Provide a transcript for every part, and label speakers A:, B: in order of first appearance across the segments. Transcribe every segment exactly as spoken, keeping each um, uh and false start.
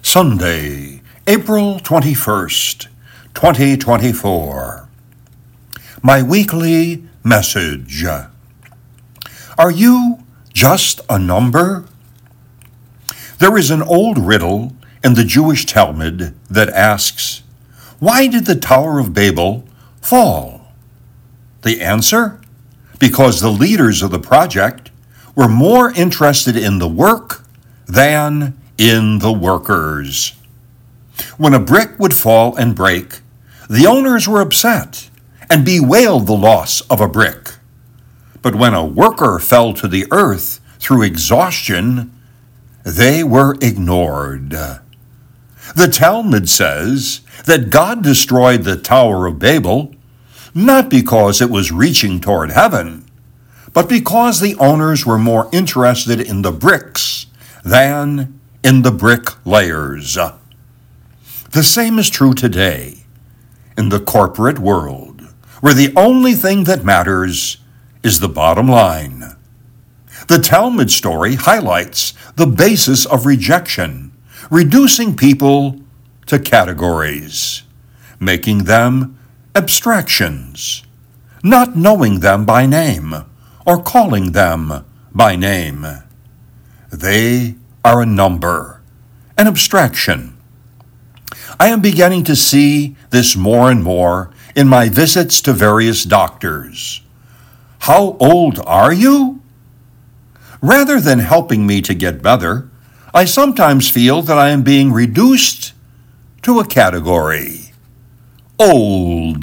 A: Sunday, April twenty-first, twenty twenty-four. My weekly message. Are you just a number? There is an old riddle in the Jewish Talmud that asks, why did the Tower of Babel fall? The answer? Because the leaders of the project were more interested in the work than in the workers. When a brick would fall and break, the owners were upset and bewailed the loss of a brick. But when a worker fell to the earth through exhaustion, they were ignored. The Talmud says that God destroyed the Tower of Babel not because it was reaching toward heaven, but because the owners were more interested in the bricks than in the bricklayers. The same is true today in the corporate world, where the only thing that matters is the bottom line. The Talmud story highlights the basis of rejection, reducing people to categories, making them abstractions, not knowing them by name or calling them by name. They are a number, an abstraction. I am beginning to see this more and more in my visits to various doctors. How old are you? Rather than helping me to get better, I sometimes feel that I am being reduced to a category. Old.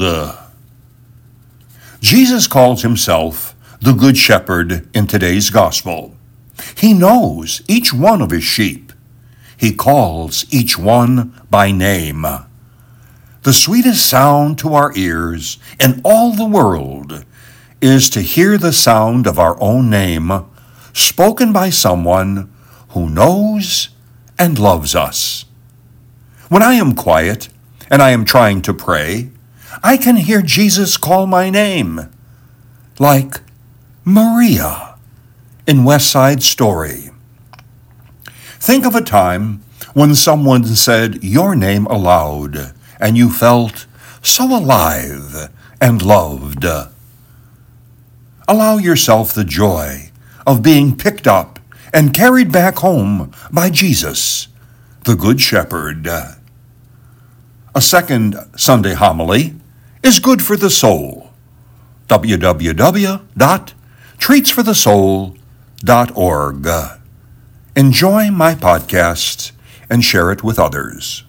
A: Jesus calls himself the Good Shepherd in today's gospel. He knows each one of his sheep. He calls each one by name. The sweetest sound to our ears in all the world is to hear the sound of our own name spoken by someone who knows and loves us. When I am quiet and I am trying to pray, I can hear Jesus call my name, like Maria in West Side Story. Think of a time when someone said your name aloud and you felt so alive and loved. Allow yourself the joy of being picked up and carried back home by Jesus, the Good Shepherd. A second Sunday homily is good for the soul. w w w dot treats for the soul dot org. Enjoy my podcast and share it with others.